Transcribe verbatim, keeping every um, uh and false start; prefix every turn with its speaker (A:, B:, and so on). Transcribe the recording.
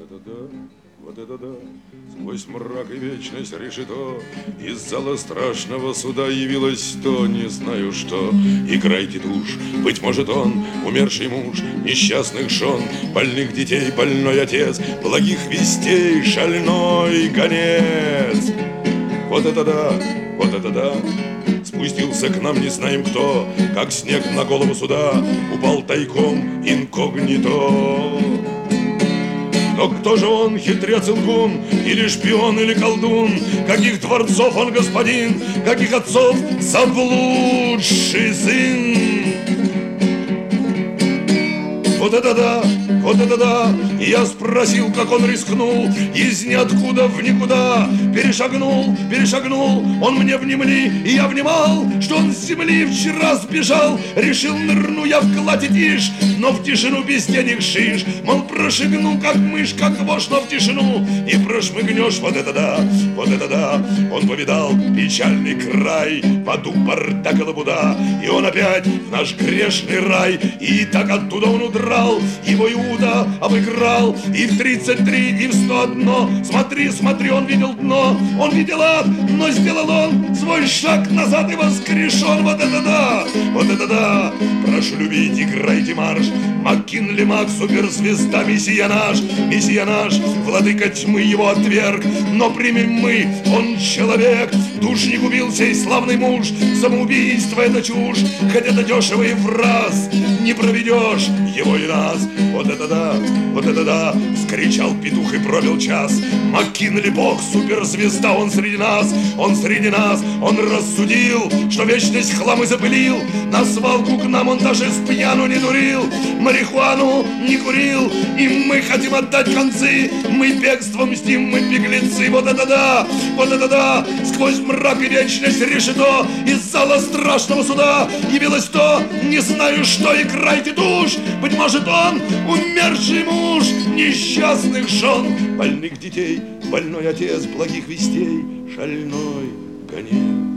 A: это да, вот это да. Сквозь мрак и вечность решето из зала страшного суда явилось то, не знаю что. Играйте душ, быть может он, умерший муж, несчастных жен, больных детей, больной отец, благих вестей, шальной гонец. Вот это да, вот это да. Спустился к нам не знаем кто, как снег на голову суда, упал тайком инкогнито. Но кто же он, хитрец и лгун, или шпион, или колдун? Каких дворцов он господин, каких отцов заблудший сын? Вот это да, вот это да. И я спросил, как он рискнул из ниоткуда в никуда. Перешагнул, перешагнул, он мне внемли, и я внимал, что он с земли вчера сбежал. Решил нырну я в кладе тишь, но в тишину без денег шиш. Мол, прошагну, как мышь, как вошь, но в тишину и прошмыгнешь. Вот это да, вот это да. Он повидал печальный край, в аду бардак и лабуда, и он опять в наш грешный рай. И так оттуда он удрал. Его Иуда обыграл и в тридцать три, и в сто одно. Смотри, смотри, он видел дно, он видел ад, но сделал он свой шаг назад и воскрешен. Вот это да, вот это да. Прошу любить, играйте марш. МакКинли Мак, суперзвезда, мессия наш, мессия наш. Владыка тьмы его отверг, но примем мы, он человек. Душ не губил сей славный муж, самоубийство это чушь. Хотя это дешево и в раз не проведешь его и нас. Вот это да, вот это да. Вскричал петух и пробил час. МакКинли бог, суперзвезда, он среди нас, он среди нас. Он рассудил, что вечность хлам и запылил. На свалку к нам он даже с пьяну не дурил, марихуану не курил. И мы хотим отдать концы, мы бегством мстим, мы беглецы. Вот это да, вот это да. Сквозь мрак и вечность решето из зала страшного суда явилось то, не знаю что. Играйте душ, быть может он умерший муж, несчастных жен, больных детей, больной отец, благих вестей, шальной гонец.